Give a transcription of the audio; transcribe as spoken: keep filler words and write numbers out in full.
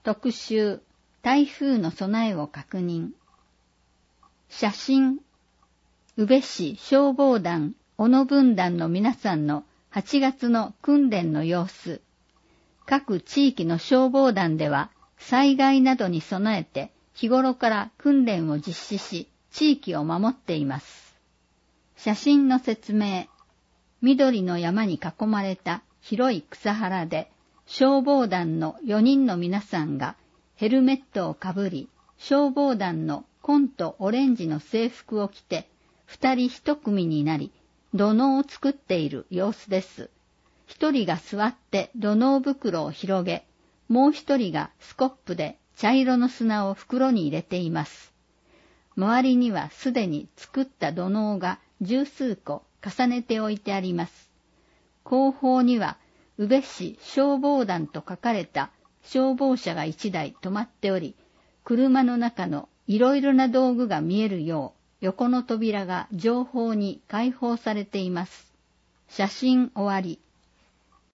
特集、台風の備えを確認。写真、宇部市消防団小野分団の皆さんのはちがつの訓練の様子。各地域の消防団では災害などに備えて日頃から訓練を実施し、地域を守っています。写真の説明。緑の山に囲まれた広い草原で、消防団のよにんの皆さんがヘルメットをかぶり、消防団の紺とオレンジの制服を着て、二人一組になり、土のうを作っている様子です。一人が座って土のう袋を広げ、もう一人がスコップで茶色の砂を袋に入れています。周りにはすでに作った土のうが十数個重ねて置いてあります。後方には宇部市消防団と書かれた消防車が一台止まっており、車の中のいろいろな道具が見えるよう、横の扉が上方に開放されています。写真終わり。